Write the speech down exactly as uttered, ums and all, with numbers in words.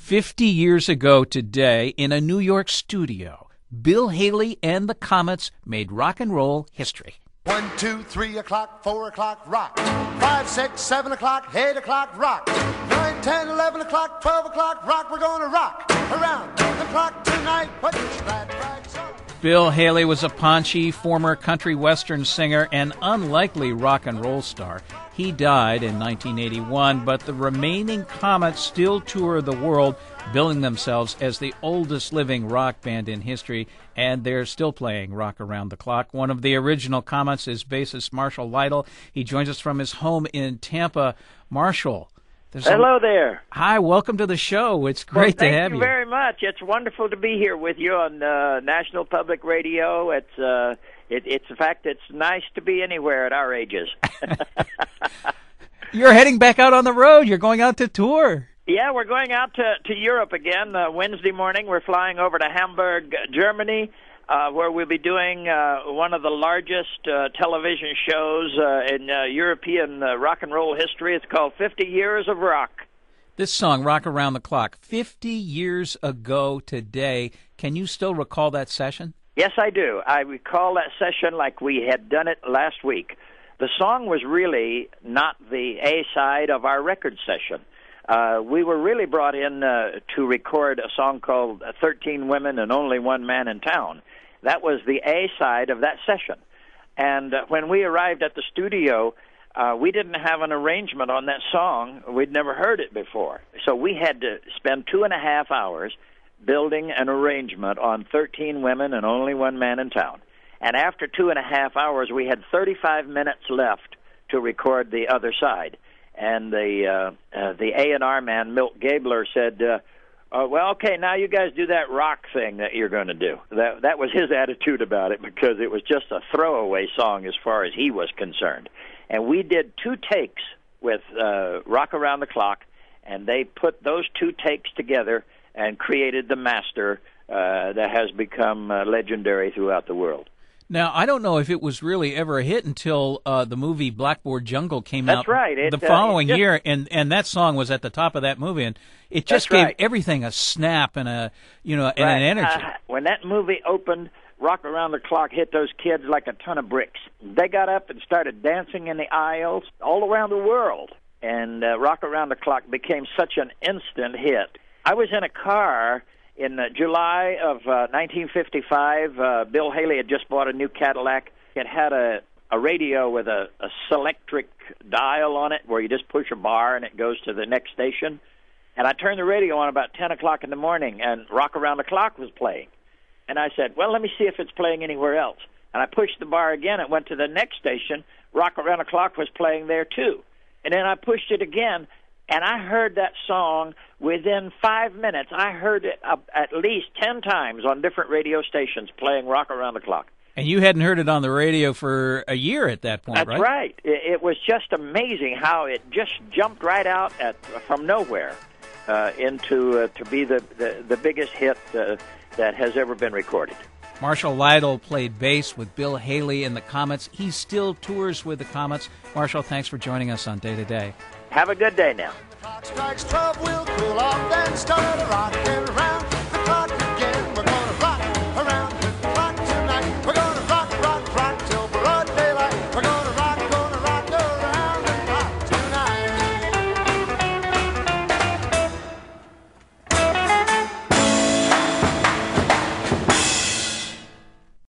Fifty years ago today, in a New York studio, Bill Haley and the Comets made rock and roll history. One, two, three o'clock, four o'clock, rock. Five, six, seven o'clock, eight o'clock, rock. Nine, ten, eleven o'clock, twelve o'clock, rock. We're gonna rock around the clock tonight. Put your glad rags on. Bill Haley was a paunchy former country western singer and unlikely rock and roll star. He died in nineteen eighty-one, but the remaining Comets still tour the world, billing themselves as the oldest living rock band in history, and they're still playing rock around the clock. One of the original Comets is bassist Marshall Lytle. He joins us from his home in Tampa. Marshall. Hello a... there. Hi, welcome to the show. It's great well, to have you. you. Thank you very much. It's wonderful to be here with you on uh, National Public Radio. It's uh, it, it's in fact it's nice to be anywhere at our ages. You're heading back out on the road. You're going out to tour. Yeah, we're going out to, to Europe again. Uh, Wednesday morning, we're flying over to Hamburg, Germany, uh, where we'll be doing uh, one of the largest uh, television shows uh, in uh, European uh, rock and roll history. It's called fifty years of Rock. This song, Rock Around the Clock, fifty years ago today. Can you still recall that session? Yes, I do. I recall that session like we had done it last week. The song was really not the A-side of our record session. Uh, we were really brought in uh, to record a song called thirteen Women and Only One Man in Town. That was the A-side of that session. And uh, when we arrived at the studio, uh, we didn't have an arrangement on that song. We'd never heard it before. So we had to spend two and a half hours building an arrangement on thirteen Women and Only One Man in Town. And after two and a half hours, we had thirty-five minutes left to record the other side. And the uh, uh, the A and R man, Milt Gabler, said, uh, uh, well, okay, now you guys do that rock thing that you're going to do. That that was his attitude about it, because it was just a throwaway song as far as he was concerned. And we did two takes with uh, Rock Around the Clock, and they put those two takes together and created the master uh, that has become uh, legendary throughout the world. Now, I don't know if it was really ever a hit until uh, the movie Blackboard Jungle came That's out right. It, the uh, following just, year, and, and that song was at the top of that movie, and it just gave right. everything a snap and a you know and right. an energy. Uh, when that movie opened, Rock Around the Clock hit those kids like a ton of bricks. They got up and started dancing in the aisles all around the world, and uh, Rock Around the Clock became such an instant hit. I was in a car in uh, July of uh, nineteen fifty-five. Uh, Bill Haley had just bought a new Cadillac. It had a, a radio with a, a selectric dial on it where you just push a bar and it goes to the next station. And I turned the radio on about ten o'clock in the morning, and Rock Around the Clock was playing. And I said, well, let me see if it's playing anywhere else. And I pushed the bar again. It went to the next station. Rock Around the Clock was playing there, too. And then I pushed it again, and I heard that song within five minutes. I heard it uh, at least ten times on different radio stations playing Rock Around the Clock. And you hadn't heard it on the radio for a year at that point, That's right? That's right. It, it was just amazing how it just jumped right out at from nowhere uh, into uh, to be the, the, the biggest hit uh, that has ever been recorded. Marshall Lytle played bass with Bill Haley and the Comets. He still tours with the Comets. Marshall, thanks for joining us on Day to Day. Have a good day now. The clock strikes twelve, we'll cool off, then start